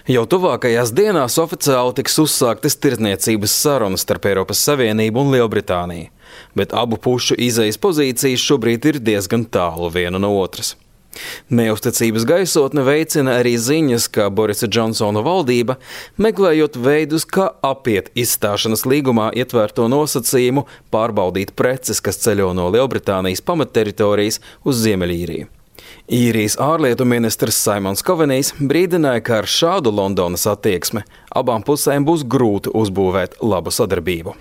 Jau tuvākajās dienās oficiāli tiks uzsāktas tirdzniecības sarunas starp Eiropas Savienību un Lielbritāniju, bet abu pušu izejas pozīcijas šobrīd ir diezgan tālu viena no otras. Neusticības gaisotne veicina arī ziņas, ka Borisa Džonsona valdība, meklējot veidus, kā apiet izstāšanas līgumā ietverto nosacījumu, pārbaudīt preces, kas ceļo no Lielbritānijas pamatteritorijas uz Ziemeļīriju. Īrijas ārlietu ministrs Simons Covenijs brīdināja, ka ar šādu Londonas attieksmi abām pusēm būs grūti uzbūvēt labu sadarbību.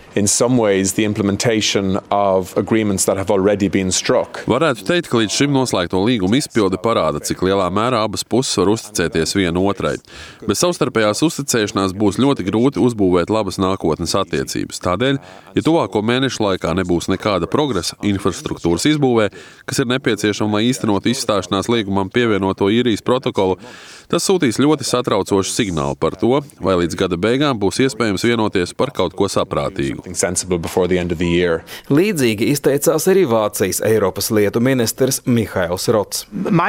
Varētu teikt, ka līdz šim noslēgto līgumu izpilde parāda, cik lielā mērā abas puses var uzticēties viena otrai. Bez savstarpējās uzticēšanās būs ļoti grūti uzbūvēt labas nākotnes attiecības. Tādēļ, ja tuvāko mēnešu laikā nebūs nekāda progresa infrastruktūras izbūvē, kas ir nepieciešama, lai īstenotu izstāšanās līgumam pievienoto Īrijas protokolu, tas sūtīs ļoti satraucošu signālu par to, vai līdz gada beigām būs iespējams vienoties par kaut ko saprātīgu. Līdzīgi izteicās arī Vācijas Eiropas lietu ministrs Mihails Rots.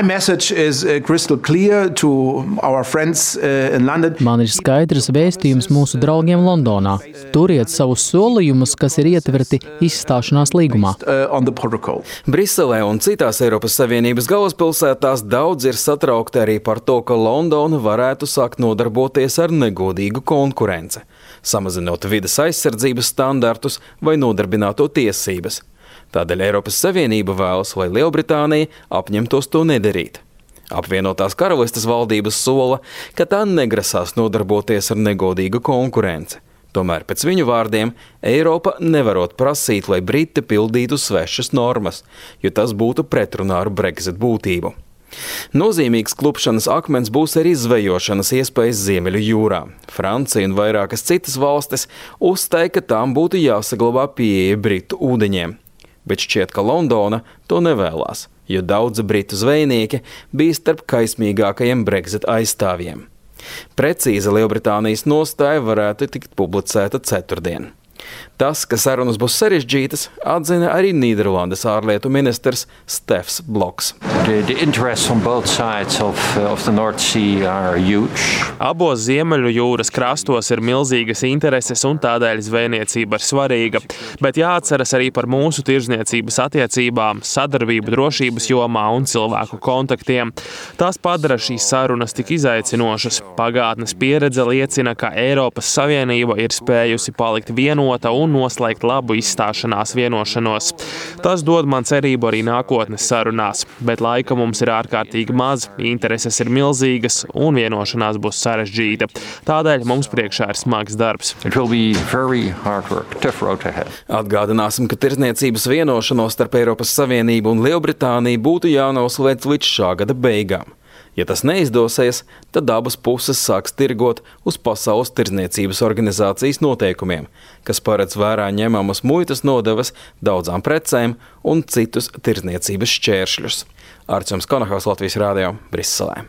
Man ir skaidrs vēstījums mūsu draugiem Londonā. Turiet savus solījumus, kas ir ietverti izstāšanās līgumā. Briselē un citās Eiropas Savienības galvaspilsētās daudz ir satraukti arī par to, ka Londona varētu sākt nodarboties ar negodīgu konkurenci, samazinot vides aizsardzības standartus vai nodarbināto tiesības. Tādēļ Eiropas Savienība vēlas, lai Lielbritānija apņemtos to nedarīt. Apvienotās karalistes valdības sola, ka tā negrasās nodarboties ar negodīgu konkurenci. Tomēr pēc viņu vārdiem Eiropa nevarot prasīt, lai Briti pildītu svešas normas, jo tas būtu pretrunā ar Brexit būtību. Nozīmīgs klupšanas akmens būs arī zvejošanas iespējas Ziemeļu jūrā. Francija un vairākas citas valstis uzstāja, ka tām būtu jāsaglabā pieeja Britu ūdeņiem. Bet šķiet, ka Londona to nevēlās, jo daudzi britu zvejnieki bija starp kaismīgākajiem Brexit aizstāvjiem. Precīza Lielbritānijas nostāja varētu tikt publicēta ceturtdien. Tas, ka sarunas būs sarežģītas, atzina arī Nīderlandes ārlietu ministrs Stefs Bloks. Abos Ziemeļu jūras krastos ir milzīgas intereses un tādēļ zvejniecība ir svarīga. Bet jāatceras arī par mūsu tirdzniecības attiecībām, sadarbību drošības jomā un cilvēku kontaktiem. Tas padara šīs sarunas tik izaicinošas. Pagātnes pieredze liecina, ka Eiropas Savienība ir spējusi palikt vienota un noslēgt labu izstāšanās vienošanos. Tas dod man cerību arī nākotnes sarunās, bet laika mums ir ārkārtīgi maz, intereses ir milzīgas un vienošanās būs sarežģīta. Tādēļ mums priekšā ir smags darbs. Atgādināsim, ka tirdzniecības vienošanos starp Eiropas Savienību un Lielbritāniju būtu jānoslēdz līdz šā gada beigām. Ja tas neizdosies, tad abas puses sāks tirgot uz Pasaules tirdzniecības organizācijas noteikumiem, kas paredz vērā ņemamas muitas nodevas daudzām precēm un citus tirdzniecības šķēršļus. Arčuns Konahaus, Latvijas Rādio, Briselē.